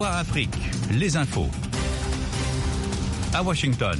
Afrique, les infos. À Washington.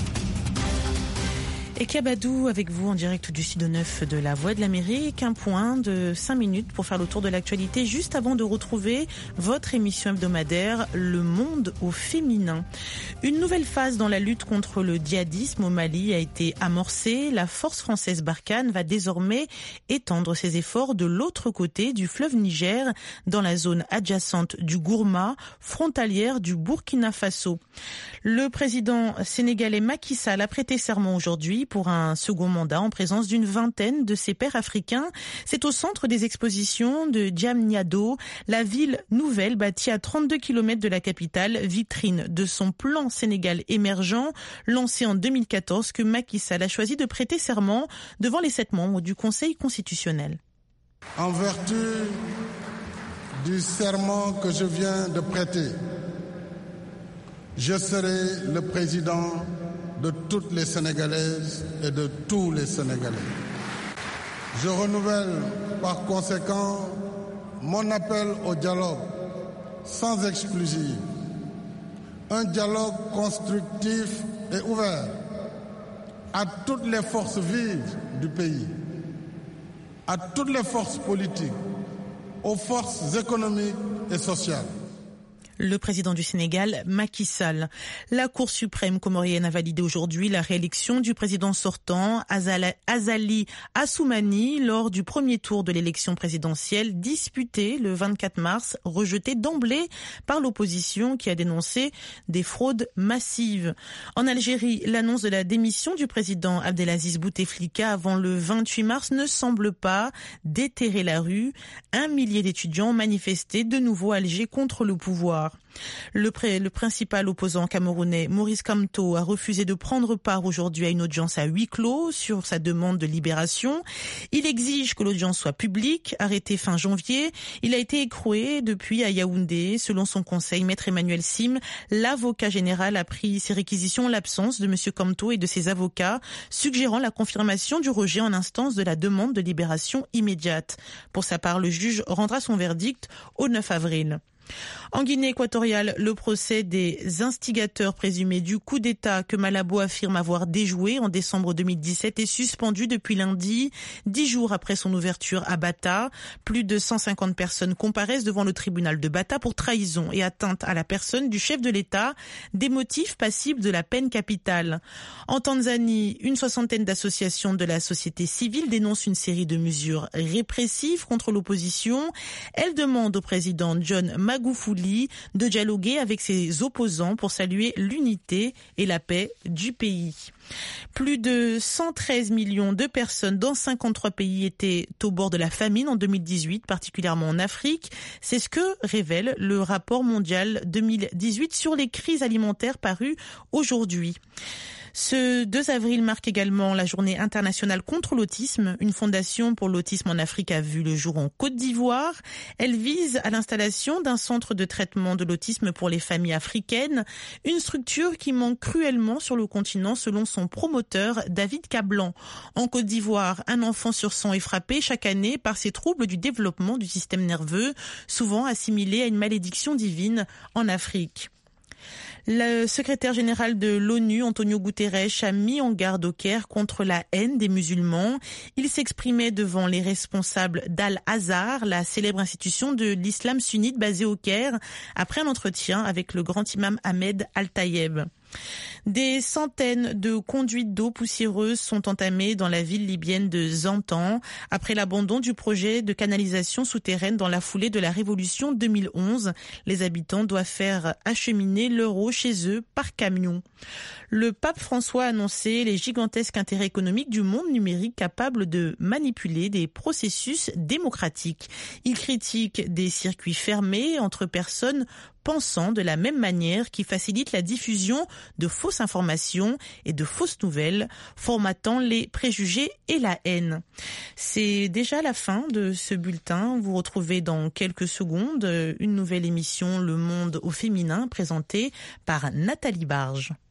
Et Kabadou avec vous en direct du studio 9 de la Voix de l'Amérique. Un point de 5 minutes pour faire le tour de l'actualité juste avant de retrouver votre émission hebdomadaire Le Monde au féminin. Une nouvelle phase dans la lutte contre le djihadisme au Mali a été amorcée. La force française Barkhane va désormais étendre ses efforts de l'autre côté du fleuve Niger, dans la zone adjacente du Gourma, frontalière du Burkina Faso. Le président sénégalais Macky Sall a prêté serment aujourd'hui pour un second mandat en présence d'une vingtaine de ses pairs africains. C'est au centre des expositions de Diamniadio, la ville nouvelle bâtie à 32 km de la capitale, vitrine de son plan Sénégal émergent lancé en 2014, que Macky Sall a choisi de prêter serment devant les 7 membres du Conseil constitutionnel. En vertu du serment que je viens de prêter, je serai le président de toutes les Sénégalaises et de tous les Sénégalais. Je renouvelle par conséquent mon appel au dialogue sans exclusive, un dialogue constructif et ouvert à toutes les forces vives du pays, à toutes les forces politiques, aux forces économiques et sociales. Le président du Sénégal, Macky Sall. La Cour suprême comorienne a validé aujourd'hui la réélection du président sortant, Azali Assoumani, lors du premier tour de l'élection présidentielle disputée le 24 mars, rejetée d'emblée par l'opposition qui a dénoncé des fraudes massives. En Algérie, l'annonce de la démission du président Abdelaziz Bouteflika avant le 28 mars ne semble pas déterrer la rue. 1 millier d'étudiants ont manifesté de nouveau à Alger contre le pouvoir. Le principal opposant camerounais, Maurice Kamto, a refusé de prendre part aujourd'hui à une audience à huis clos sur sa demande de libération. Il exige que l'audience soit publique. Arrêté fin janvier, il a été écroué depuis à Yaoundé. Selon son conseil, Maître Emmanuel Sim, l'avocat général, a pris ses réquisitions en l'absence de M. Kamto et de ses avocats, suggérant la confirmation du rejet en instance de la demande de libération immédiate. Pour sa part, le juge rendra son verdict au 9 avril. En Guinée équatoriale, le procès des instigateurs présumés du coup d'État que Malabo affirme avoir déjoué en décembre 2017 est suspendu depuis lundi, 10 jours après son ouverture à Bata. Plus de 150 personnes comparaissent devant le tribunal de Bata pour trahison et atteinte à la personne du chef de l'État, des motifs passibles de la peine capitale. En Tanzanie, une soixantaine d'associations de la société civile dénoncent une série de mesures répressives contre l'opposition. Elles demandent au président John Magufuli de dialoguer avec ses opposants pour saluer l'unité et la paix du pays. Plus de 113 millions de personnes dans 53 pays étaient au bord de la famine en 2018, particulièrement en Afrique. C'est ce que révèle le rapport mondial 2018 sur les crises alimentaires paru aujourd'hui. Ce 2 avril marque également la journée internationale contre l'autisme. Une fondation pour l'autisme en Afrique a vu le jour en Côte d'Ivoire. Elle vise à l'installation d'un centre de traitement de l'autisme pour les familles africaines, une structure qui manque cruellement sur le continent selon son promoteur David Cablan. En Côte d'Ivoire, un enfant sur 100 est frappé chaque année par ces troubles du développement du système nerveux, souvent assimilés à une malédiction divine en Afrique. Le secrétaire général de l'ONU, Antonio Guterres, a mis en garde au Caire contre la haine des musulmans. Il s'exprimait devant les responsables d'Al-Azhar, la célèbre institution de l'islam sunnite basée au Caire, après un entretien avec le grand imam Ahmed Al-Tayeb. Des centaines de conduites d'eau poussiéreuses sont entamées dans la ville libyenne de Zantan après l'abandon du projet de canalisation souterraine dans la foulée de la révolution 2011. Les habitants doivent faire acheminer leur eau chez eux par camion. Le pape François a annoncé les gigantesques intérêts économiques du monde numérique capable de manipuler des processus démocratiques. Il critique des circuits fermés entre personnes pensant de la même manière, qui facilitent la diffusion de fausses informations et de fausses nouvelles, formatant les préjugés et la haine. C'est déjà la fin de ce bulletin. Vous retrouvez dans quelques secondes une nouvelle émission Le Monde au féminin, présentée par Nathalie Barge.